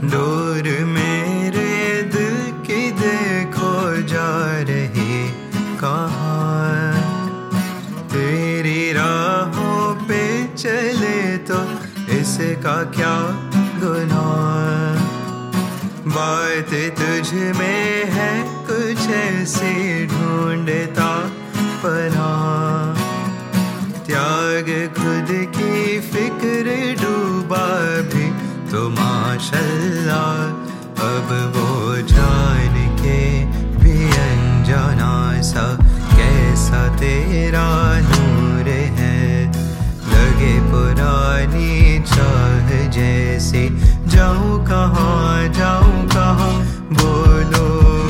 Door मेरे दिल की देखो जा रही कहाँ। तेरी राहों पे चले तो इसका क्या गुनाह। बात तुझ में है कुछ ऐसी ढूंढता पनाह। त्याग खुद की फिक्र डूबा भी तो माशाल्लाह। अब वो जान के भी अनजाना सा कैसा तेरा नूर है। लगे पुरानी चाह जैसे जाऊं कहाँ बोलो।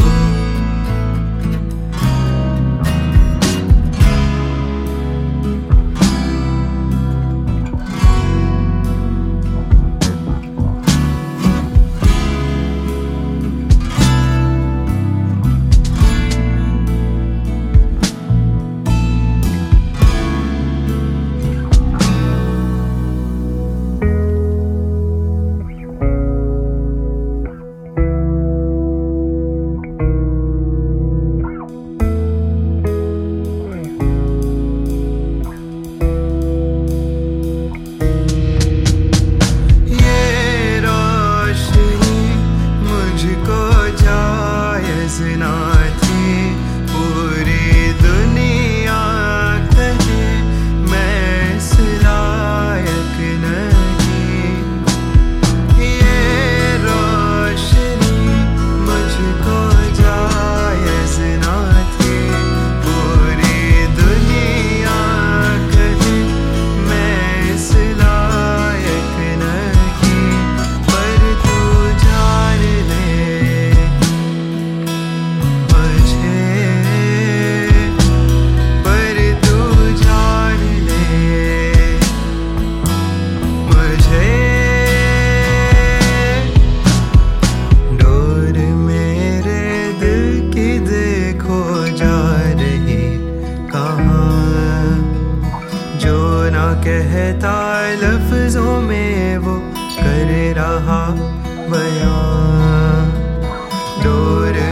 पूरी दुनिया कहे मैं इस लायक नहीं। ये रोशनी मुझको जायज़ ना थी। पूरी दुनिया कहे मैं इस लायक नहीं। पर तू जान ले कहता लफ्जों में वो कर रहा बयां। डोर